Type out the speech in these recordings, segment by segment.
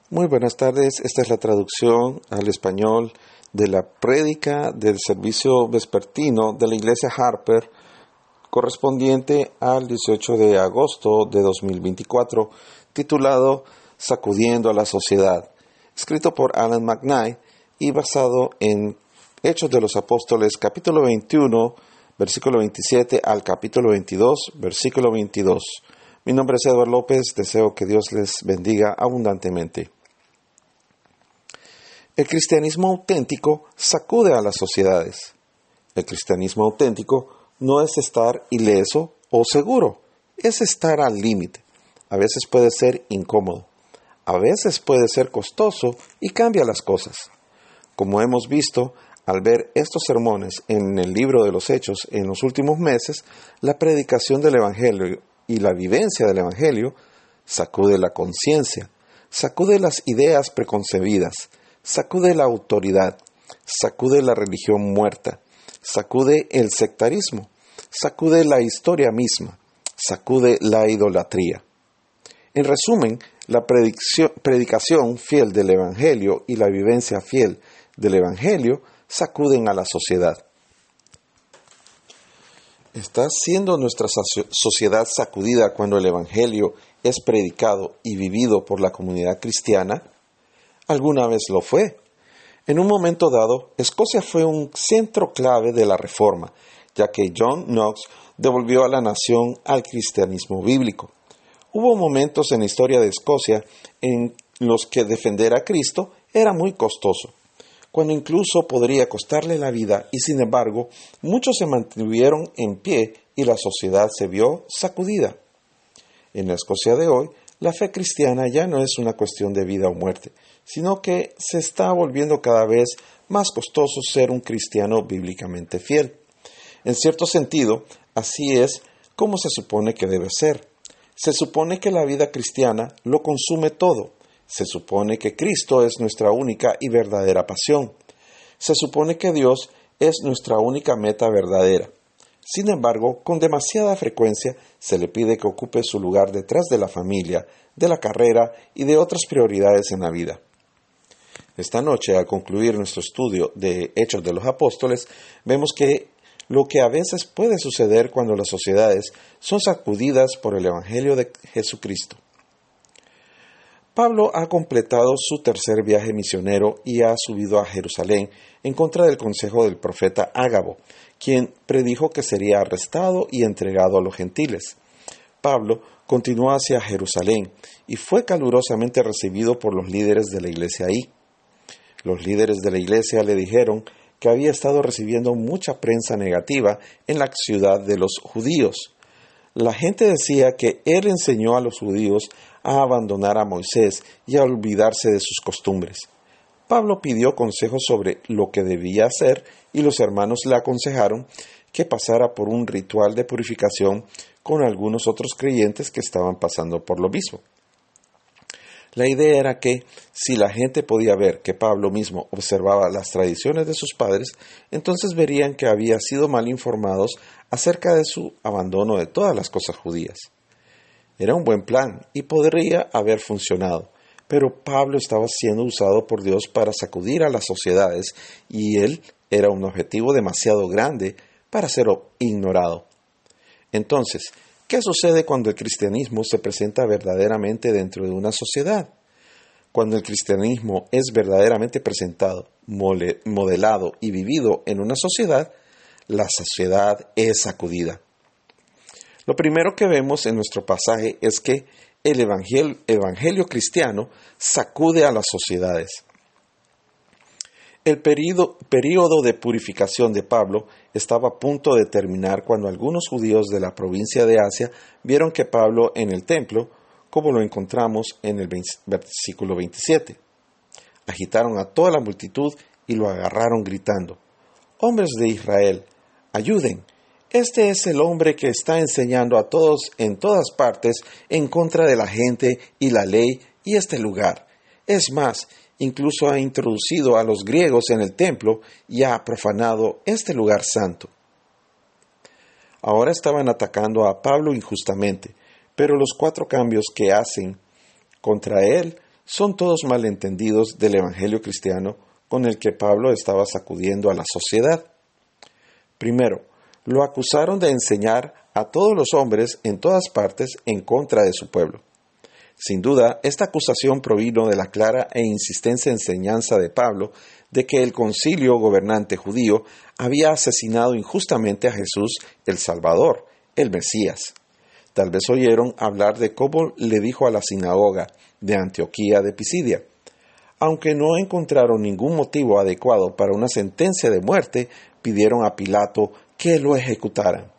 Muy buenas tardes, esta es la traducción al español de la prédica del servicio vespertino de la Iglesia Harper correspondiente al 18 de agosto de 2024, titulado Sacudiendo a la Sociedad, escrito por Alan McKnight y basado en Hechos de los Apóstoles, capítulo 21, versículo 27 al capítulo 22, versículo 22. Mi nombre es Eduardo López, deseo que Dios les bendiga abundantemente. El cristianismo auténtico sacude a las sociedades. El cristianismo auténtico no es estar ileso o seguro, es estar al límite. A veces puede ser incómodo, a veces puede ser costoso y cambia las cosas. Como hemos visto, al ver estos sermones en el libro de los Hechos en los últimos meses, la predicación del Evangelio y la vivencia del Evangelio sacude la conciencia, sacude las ideas preconcebidas, sacude la autoridad, sacude la religión muerta, sacude el sectarismo, sacude la historia misma, sacude la idolatría. En resumen, la predicación fiel del Evangelio y la vivencia fiel del Evangelio sacuden a la sociedad. ¿Está siendo nuestra sociedad sacudida cuando el Evangelio es predicado y vivido por la comunidad cristiana? Alguna vez lo fue. En un momento dado, Escocia fue un centro clave de la Reforma, ya que John Knox devolvió a la nación al cristianismo bíblico. Hubo momentos en la historia de Escocia en los que defender a Cristo era muy costoso, cuando incluso podría costarle la vida, y sin embargo, muchos se mantuvieron en pie y la sociedad se vio sacudida. En la Escocia de hoy, la fe cristiana ya no es una cuestión de vida o muerte, sino que se está volviendo cada vez más costoso ser un cristiano bíblicamente fiel. En cierto sentido, así es como se supone que debe ser. Se supone que la vida cristiana lo consume todo. Se supone que Cristo es nuestra única y verdadera pasión. Se supone que Dios es nuestra única meta verdadera. Sin embargo, con demasiada frecuencia se le pide que ocupe su lugar detrás de la familia, de la carrera y de otras prioridades en la vida. Esta noche, al concluir nuestro estudio de Hechos de los Apóstoles, vemos que lo que a veces puede suceder cuando las sociedades son sacudidas por el Evangelio de Jesucristo. Pablo ha completado su tercer viaje misionero y ha subido a Jerusalén en contra del consejo del profeta Ágabo, quien predijo que sería arrestado y entregado a los gentiles. Pablo continuó hacia Jerusalén y fue calurosamente recibido por los líderes de la iglesia ahí. Los líderes de la iglesia le dijeron que había estado recibiendo mucha prensa negativa en la ciudad de los judíos. La gente decía que él enseñó a los judíos a abandonar a Moisés y a olvidarse de sus costumbres. Pablo pidió consejos sobre lo que debía hacer y los hermanos le aconsejaron que pasara por un ritual de purificación con algunos otros creyentes que estaban pasando por lo mismo. La idea era que, si la gente podía ver que Pablo mismo observaba las tradiciones de sus padres, entonces verían que había sido mal informados acerca de su abandono de todas las cosas judías. Era un buen plan y podría haber funcionado, pero Pablo estaba siendo usado por Dios para sacudir a las sociedades y él era un objetivo demasiado grande para ser ignorado. Entonces, ¿qué sucede cuando el cristianismo se presenta verdaderamente dentro de una sociedad? Cuando el cristianismo es verdaderamente presentado, modelado y vivido en una sociedad, la sociedad es sacudida. Lo primero que vemos en nuestro pasaje es que el evangelio cristiano sacude a las sociedades. El período de purificación de Pablo estaba a punto de terminar cuando algunos judíos de la provincia de Asia vieron que Pablo en el templo, como lo encontramos en el versículo 27. Agitaron a toda la multitud y lo agarraron gritando: «Hombres de Israel, ayuden. Este es el hombre que está enseñando a todos en todas partes en contra de la gente y la ley y este lugar. Es más, incluso ha introducido a los griegos en el templo y ha profanado este lugar santo». Ahora estaban atacando a Pablo injustamente, pero los 4 cambios que hacen contra él son todos malentendidos del Evangelio cristiano con el que Pablo estaba sacudiendo a la sociedad. Primero, lo acusaron de enseñar a todos los hombres en todas partes en contra de su pueblo. Sin duda, esta acusación provino de la clara e insistente enseñanza de Pablo de que el concilio gobernante judío había asesinado injustamente a Jesús el Salvador, el Mesías. Tal vez oyeron hablar de cómo le dijo a la sinagoga de Antioquía de Pisidia. Aunque no encontraron ningún motivo adecuado para una sentencia de muerte, pidieron a Pilato que lo ejecutaran.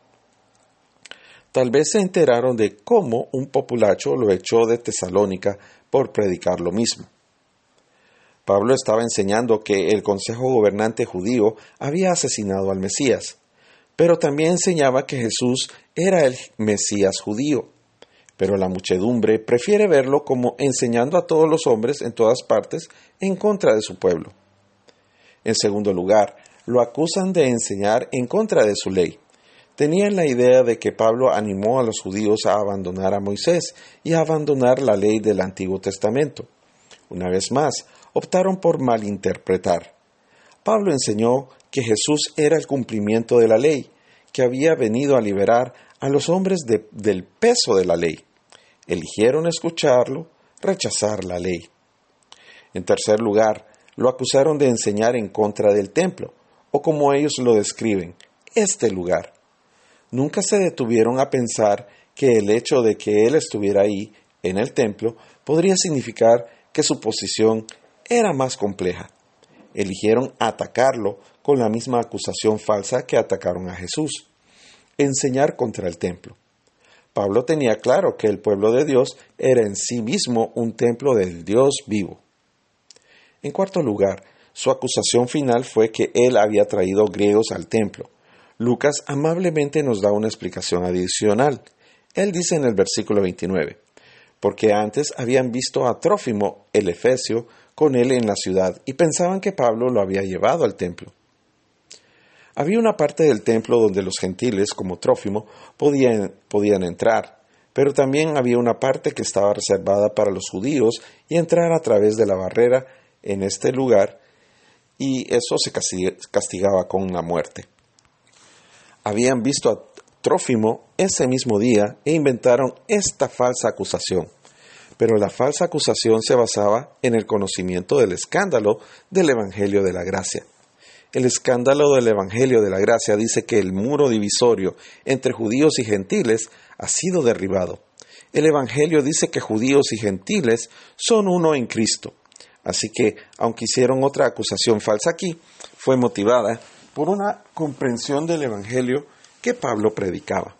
Tal vez se enteraron de cómo un populacho lo echó de Tesalónica por predicar lo mismo. Pablo estaba enseñando que el consejo gobernante judío había asesinado al Mesías, pero también enseñaba que Jesús era el Mesías judío. Pero la muchedumbre prefiere verlo como enseñando a todos los hombres en todas partes en contra de su pueblo. En segundo lugar, lo acusan de enseñar en contra de su ley. Tenían la idea de que Pablo animó a los judíos a abandonar a Moisés y a abandonar la ley del Antiguo Testamento. Una vez más, optaron por malinterpretar. Pablo enseñó que Jesús era el cumplimiento de la ley, que había venido a liberar a los hombres del peso de la ley. Eligieron escucharlo, rechazar la ley. En tercer lugar, lo acusaron de enseñar en contra del templo, o como ellos lo describen, este lugar. Nunca se detuvieron a pensar que el hecho de que él estuviera ahí, en el templo, podría significar que su posición era más compleja. Eligieron atacarlo con la misma acusación falsa que atacaron a Jesús: enseñar contra el templo. Pablo tenía claro que el pueblo de Dios era en sí mismo un templo del Dios vivo. En cuarto lugar, su acusación final fue que él había traído griegos al templo. Lucas amablemente nos da una explicación adicional. Él dice en el versículo 29, porque antes habían visto a Trófimo, el efesio, con él en la ciudad y pensaban que Pablo lo había llevado al templo. Había una parte del templo donde los gentiles, como Trófimo, podían entrar, pero también había una parte que estaba reservada para los judíos y entrar a través de la barrera en este lugar, y eso se castigaba con la muerte. Habían visto a Trófimo ese mismo día e inventaron esta falsa acusación. Pero la falsa acusación se basaba en el conocimiento del escándalo del Evangelio de la Gracia. El escándalo del Evangelio de la Gracia dice que el muro divisorio entre judíos y gentiles ha sido derribado. El Evangelio dice que judíos y gentiles son uno en Cristo. Así que, aunque hicieron otra acusación falsa aquí, fue motivada por una comprensión del Evangelio que Pablo predicaba.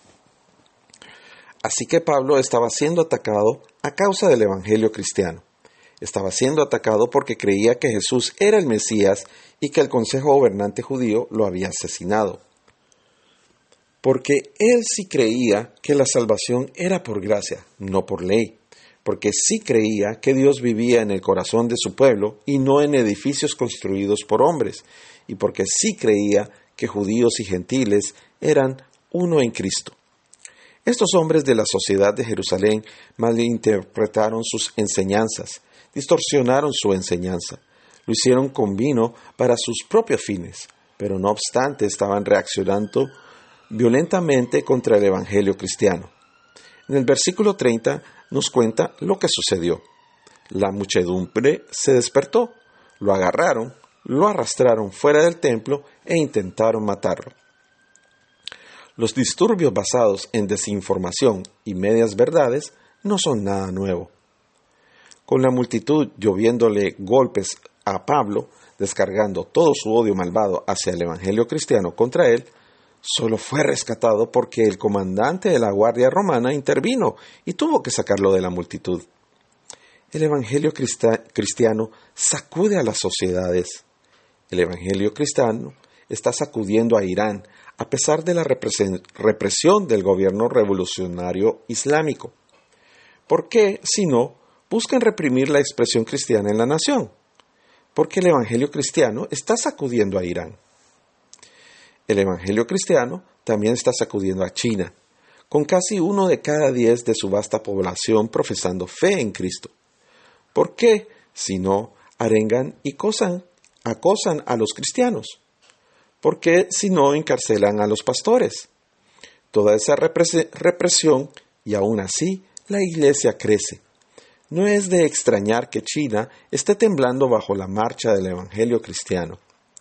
Así que Pablo estaba siendo atacado a causa del Evangelio cristiano. Estaba siendo atacado porque creía que Jesús era el Mesías y que el consejo gobernante judío lo había asesinado. Porque él sí creía que la salvación era por gracia, no por ley. Porque sí creía que Dios vivía en el corazón de su pueblo y no en edificios construidos por hombres. Y porque sí creía que judíos y gentiles eran uno en Cristo. Estos hombres de la sociedad de Jerusalén malinterpretaron sus enseñanzas, distorsionaron su enseñanza, lo hicieron con vino para sus propios fines, pero no obstante estaban reaccionando violentamente contra el Evangelio cristiano. En el versículo 30 nos cuenta lo que sucedió. La muchedumbre se despertó, lo agarraron, lo arrastraron fuera del templo e intentaron matarlo. Los disturbios basados en desinformación y medias verdades no son nada nuevo. Con la multitud lloviéndole golpes a Pablo, descargando todo su odio malvado hacia el evangelio cristiano contra él, solo fue rescatado porque el comandante de la guardia romana intervino y tuvo que sacarlo de la multitud. El evangelio cristiano sacude a las sociedades. El evangelio cristiano está sacudiendo a Irán, a pesar de la represión del gobierno revolucionario islámico. ¿Por qué, si no, buscan reprimir la expresión cristiana en la nación? Porque el evangelio cristiano está sacudiendo a Irán. El evangelio cristiano también está sacudiendo a China, con casi 1 de cada 10 de su vasta población profesando fe en Cristo. ¿Por qué, si no, arengan y acosan a los cristianos? ¿Por qué, si no, encarcelan a los pastores? Toda esa represión, y aún así, la Iglesia crece. No es de extrañar que China esté temblando bajo la marcha del Evangelio cristiano.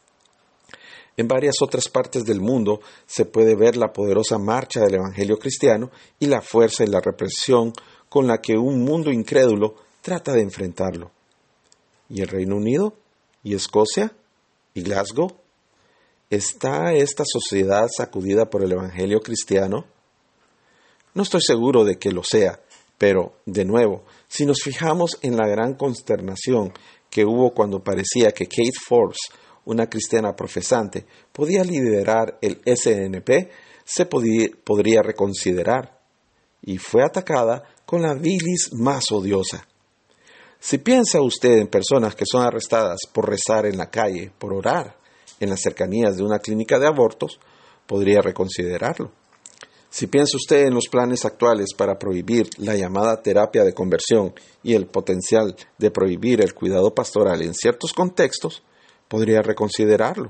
En varias otras partes del mundo se puede ver la poderosa marcha del Evangelio cristiano y la fuerza y la represión con la que un mundo incrédulo trata de enfrentarlo. ¿Y el Reino Unido? ¿Y Escocia? ¿Y Glasgow? ¿Está esta sociedad sacudida por el Evangelio cristiano? No estoy seguro de que lo sea, pero, de nuevo, si nos fijamos en la gran consternación que hubo cuando parecía que Kate Forbes, una cristiana profesante, podía liderar el SNP, se podría reconsiderar, y fue atacada con la bilis más odiosa. Si piensa usted en personas que son arrestadas por rezar en la calle, por orar en las cercanías de una clínica de abortos, podría reconsiderarlo. Si piensa usted en los planes actuales para prohibir la llamada terapia de conversión y el potencial de prohibir el cuidado pastoral en ciertos contextos, podría reconsiderarlo.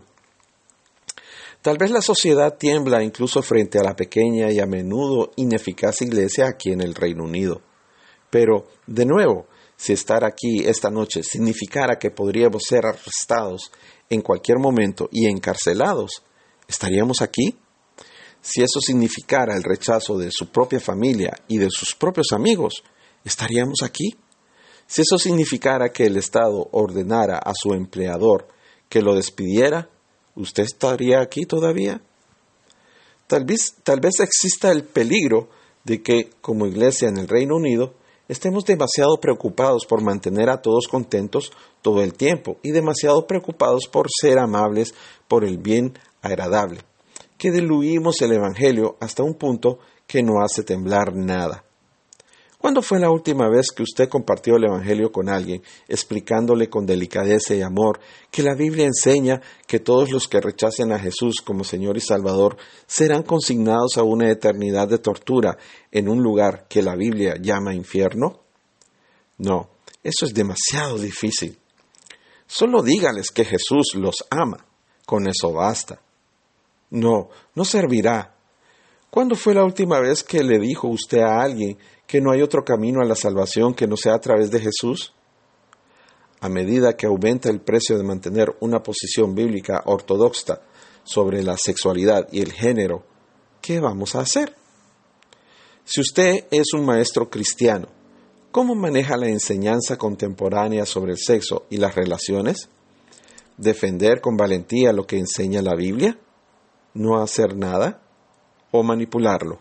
Tal vez la sociedad tiembla incluso frente a la pequeña y a menudo ineficaz iglesia aquí en el Reino Unido. Pero, de nuevo, si estar aquí esta noche significara que podríamos ser arrestados en cualquier momento y encarcelados, ¿estaríamos aquí? Si eso significara el rechazo de su propia familia y de sus propios amigos, ¿estaríamos aquí? Si eso significara que el Estado ordenara a su empleador que lo despidiera, ¿usted estaría aquí todavía? Tal vez exista el peligro de que, como iglesia en el Reino Unido, estemos demasiado preocupados por mantener a todos contentos todo el tiempo y demasiado preocupados por ser amables por el bien agradable, que diluimos el Evangelio hasta un punto que no hace temblar nada. ¿Cuándo fue la última vez que usted compartió el Evangelio con alguien, explicándole con delicadeza y amor que la Biblia enseña que todos los que rechacen a Jesús como Señor y Salvador serán consignados a una eternidad de tortura en un lugar que la Biblia llama infierno? No, eso es demasiado difícil. Solo dígales que Jesús los ama. Con eso basta. No servirá. ¿Cuándo fue la última vez que le dijo usted a alguien que no hay otro camino a la salvación que no sea a través de Jesús? A medida que aumenta el precio de mantener una posición bíblica ortodoxa sobre la sexualidad y el género, ¿qué vamos a hacer? Si usted es un maestro cristiano, ¿cómo maneja la enseñanza contemporánea sobre el sexo y las relaciones? ¿Defender con valentía lo que enseña la Biblia? ¿No hacer nada? ¿O manipularlo?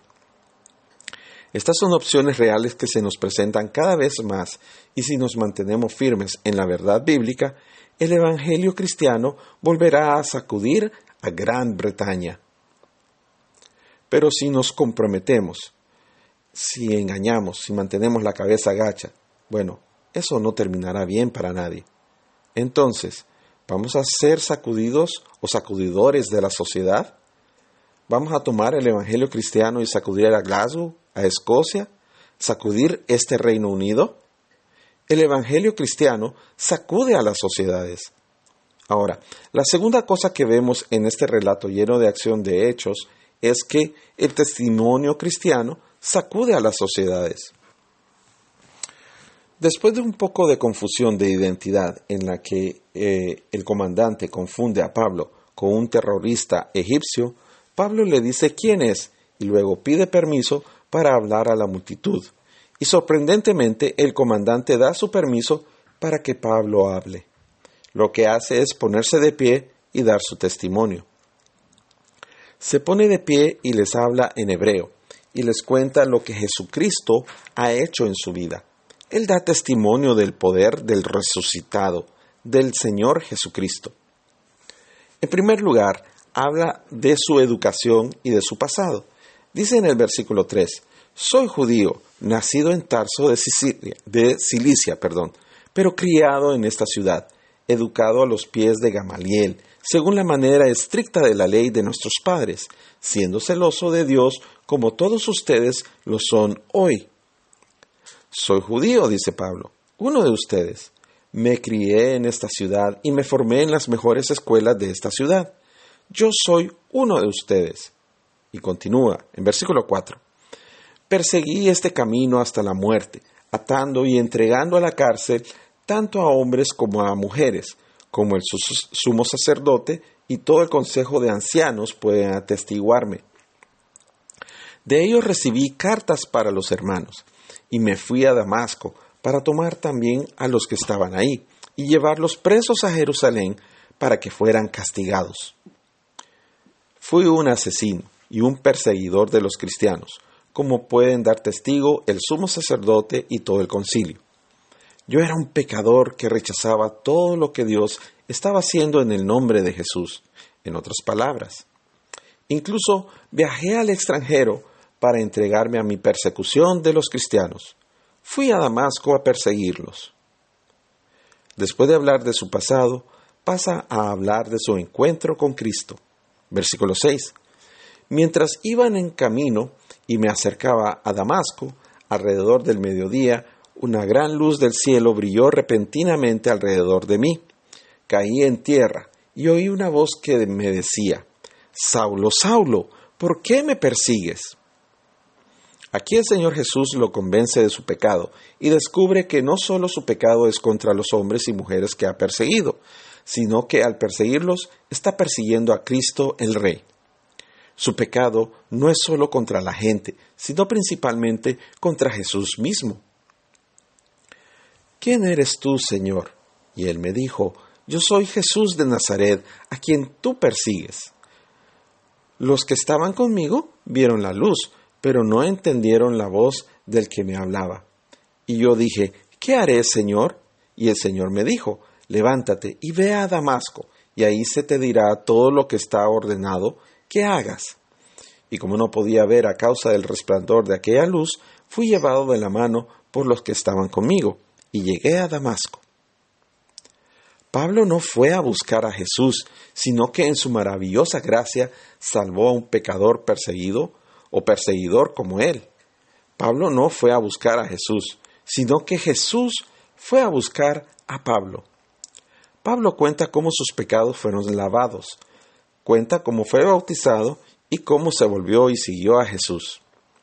Estas son opciones reales que se nos presentan cada vez más, y si nos mantenemos firmes en la verdad bíblica, el Evangelio cristiano volverá a sacudir a Gran Bretaña. Pero si nos comprometemos, si engañamos, si mantenemos la cabeza gacha, bueno, eso no terminará bien para nadie. Entonces, ¿vamos a ser sacudidos o sacudidores de la sociedad? ¿Vamos a tomar el Evangelio cristiano y sacudir a Glasgow, a Escocia, sacudir este Reino Unido? El Evangelio cristiano sacude a las sociedades. Ahora, la segunda cosa que vemos en este relato lleno de acción de hechos es que el testimonio cristiano sacude a las sociedades. Después de un poco de confusión de identidad en la que el comandante confunde a Pablo con un terrorista egipcio, Pablo le dice quién es y luego pide permiso para hablar a la multitud. Y sorprendentemente el comandante da su permiso para que Pablo hable. Lo que hace es ponerse de pie y dar su testimonio. Se pone de pie y les habla en hebreo y les cuenta lo que Jesucristo ha hecho en su vida. Él da testimonio del poder del resucitado, del Señor Jesucristo. En primer lugar, habla de su educación y de su pasado. Dice en el versículo 3, «Soy judío, nacido en Tarso de Cilicia, pero criado en esta ciudad, educado a los pies de Gamaliel, según la manera estricta de la ley de nuestros padres, siendo celoso de Dios como todos ustedes lo son hoy». Soy judío, dice Pablo. uno de ustedes. Me crié en esta ciudad y me formé en las mejores escuelas de esta ciudad. Yo soy uno de ustedes. Y continúa en versículo 4. Perseguí este camino hasta la muerte, atando y entregando a la cárcel tanto a hombres como a mujeres, como el sumo sacerdote y todo el consejo de ancianos pueden atestiguarme. De ellos recibí cartas para los hermanos, y me fui a Damasco para tomar también a los que estaban ahí, y llevarlos presos a Jerusalén para que fueran castigados. Fui un asesino y un perseguidor de los cristianos, como pueden dar testigo el sumo sacerdote y todo el concilio. Yo era un pecador que rechazaba todo lo que Dios estaba haciendo en el nombre de Jesús. En otras palabras, incluso viajé al extranjero para entregarme a mi persecución de los cristianos. Fui a Damasco a perseguirlos. Después de hablar de su pasado, pasa a hablar de su encuentro con Cristo. Versículo 6. Mientras iban en camino y me acercaba a Damasco, alrededor del mediodía, una gran luz del cielo brilló repentinamente alrededor de mí. Caí en tierra y oí una voz que me decía: Saulo, Saulo, ¿por qué me persigues? Aquí el Señor Jesús lo convence de su pecado y descubre que no solo su pecado es contra los hombres y mujeres que ha perseguido, sino que al perseguirlos está persiguiendo a Cristo el Rey. Su pecado no es solo contra la gente, sino principalmente contra Jesús mismo. ¿Quién eres tú, Señor? Y él me dijo: Yo soy Jesús de Nazaret, a quien tú persigues. Los que estaban conmigo vieron la luz, pero no entendieron la voz del que me hablaba. Y yo dije: ¿Qué haré, Señor? Y el Señor me dijo: Levántate y ve a Damasco, y ahí se te dirá todo lo que está ordenado que hagas. Y como no podía ver a causa del resplandor de aquella luz, fui llevado de la mano por los que estaban conmigo, y llegué a Damasco. Pablo no fue a buscar a Jesús, sino que en su maravillosa gracia salvó a un pecador perseguido o perseguidor como él. Pablo no fue a buscar a Jesús, sino que Jesús fue a buscar a Pablo. Pablo cuenta cómo sus pecados fueron lavados, cuenta cómo fue bautizado y cómo se volvió y siguió a Jesús.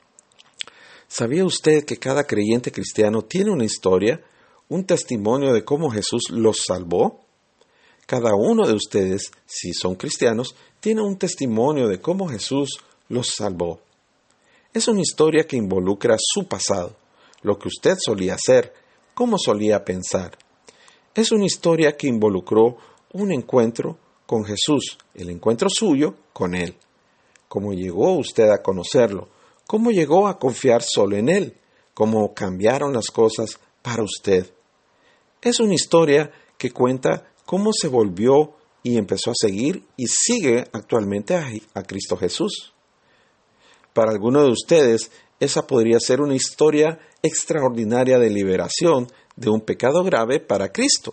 ¿Sabía usted que cada creyente cristiano tiene una historia, un testimonio de cómo Jesús los salvó? Cada uno de ustedes, si son cristianos, tiene un testimonio de cómo Jesús los salvó. Es una historia que involucra su pasado, lo que usted solía hacer, cómo solía pensar. Es una historia que involucró un encuentro con Jesús, el encuentro suyo con Él. Cómo llegó usted a conocerlo, cómo llegó a confiar solo en Él, cómo cambiaron las cosas para usted. Es una historia que cuenta cómo se volvió y empezó a seguir y sigue actualmente a Cristo Jesús. Para algunos de ustedes, esa podría ser una historia extraordinaria de liberación de un pecado grave para Cristo.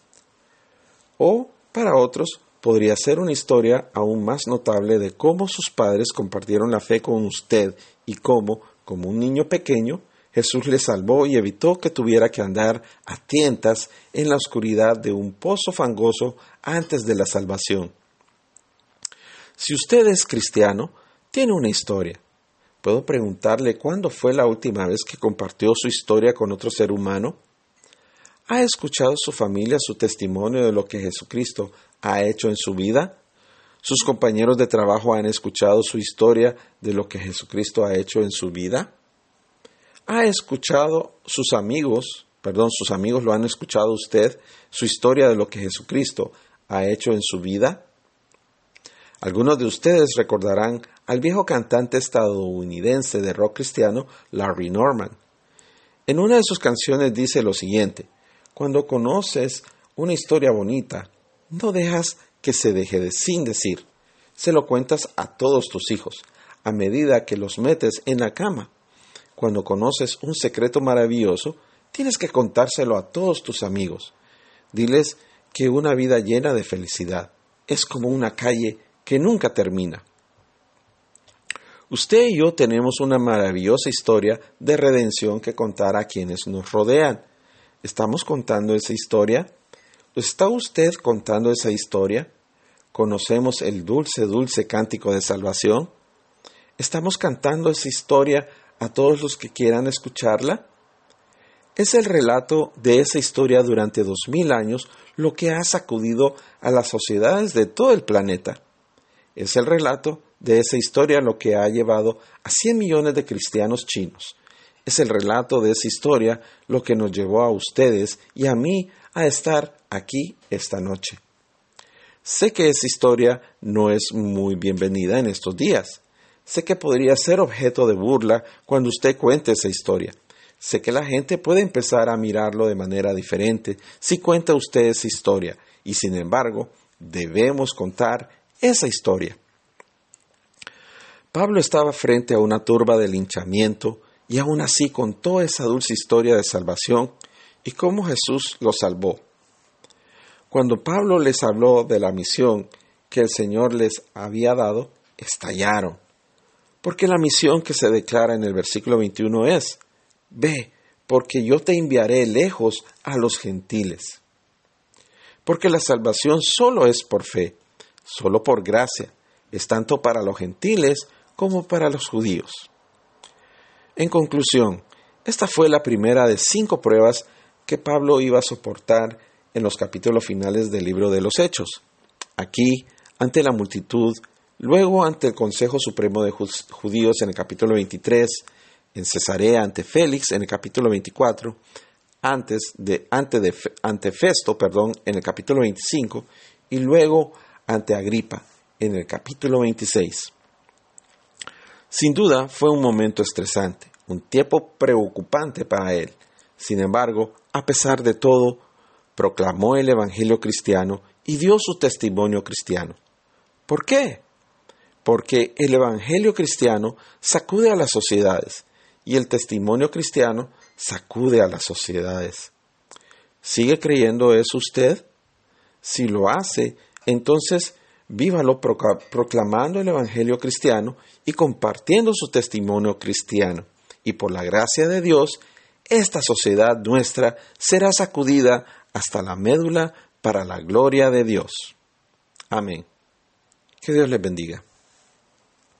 O, para otros, podría ser una historia aún más notable de cómo sus padres compartieron la fe con usted y cómo, como un niño pequeño, Jesús le salvó y evitó que tuviera que andar a tientas en la oscuridad de un pozo fangoso antes de la salvación. Si usted es cristiano, tiene una historia. ¿Puedo preguntarle cuándo fue la última vez que compartió su historia con otro ser humano? ¿Ha escuchado su familia su testimonio de lo que Jesucristo ha hecho en su vida? ¿Sus compañeros de trabajo han escuchado su historia de lo que Jesucristo ha hecho en su vida? ¿Ha escuchado sus amigos lo han escuchado usted, su historia de lo que Jesucristo ha hecho en su vida? Algunos de ustedes recordarán al viejo cantante estadounidense de rock cristiano, Larry Norman. En una de sus canciones dice lo siguiente: cuando conoces una historia bonita, no dejas que se deje sin decir. Se lo cuentas a todos tus hijos, a medida que los metes en la cama. Cuando conoces un secreto maravilloso, tienes que contárselo a todos tus amigos. Diles que una vida llena de felicidad es como una calle que nunca termina. Usted y yo tenemos una maravillosa historia de redención que contar a quienes nos rodean. ¿Estamos contando esa historia? ¿Está usted contando esa historia? ¿Conocemos el dulce, dulce cántico de salvación? ¿Estamos cantando esa historia a todos los que quieran escucharla? Es el relato de esa historia durante 2000 años lo que ha sacudido a las sociedades de todo el planeta. Es el relato de esa historia lo que ha llevado a 100 millones de cristianos chinos. Es el relato de esa historia lo que nos llevó a ustedes y a mí a estar aquí esta noche. Sé que esa historia no es muy bienvenida en estos días. Sé que podría ser objeto de burla cuando usted cuente esa historia. Sé que la gente puede empezar a mirarlo de manera diferente si cuenta usted esa historia, y sin embargo, debemos contar esa historia. Pablo estaba frente a una turba de linchamiento y aún así contó esa dulce historia de salvación y cómo Jesús lo salvó. Cuando Pablo les habló de la misión que el Señor les había dado, estallaron. Porque la misión que se declara en el versículo 21 es: ve, porque yo te enviaré lejos a los gentiles. Porque la salvación solo es por fe, solo por gracia, es tanto para los gentiles como para los judíos. En conclusión, esta fue la primera de 5 pruebas que Pablo iba a soportar en los capítulos finales del libro de los Hechos. Aquí, ante la multitud, luego ante el Consejo Supremo de Judíos en el capítulo 23, en Cesarea ante Félix en el capítulo 24, ante Festo, en el capítulo 25, y luego ante Agripa en el capítulo 26. Sin duda fue un momento estresante, un tiempo preocupante para él. Sin embargo, a pesar de todo, proclamó el Evangelio cristiano y dio su testimonio cristiano. ¿Por qué? Porque el Evangelio cristiano sacude a las sociedades y el testimonio cristiano sacude a las sociedades. ¿Sigue creyendo eso usted? Si lo hace, entonces vívalo proclamando el Evangelio cristiano y compartiendo su testimonio cristiano. Y por la gracia de Dios, esta sociedad nuestra será sacudida hasta la médula para la gloria de Dios. Amén. Que Dios les bendiga.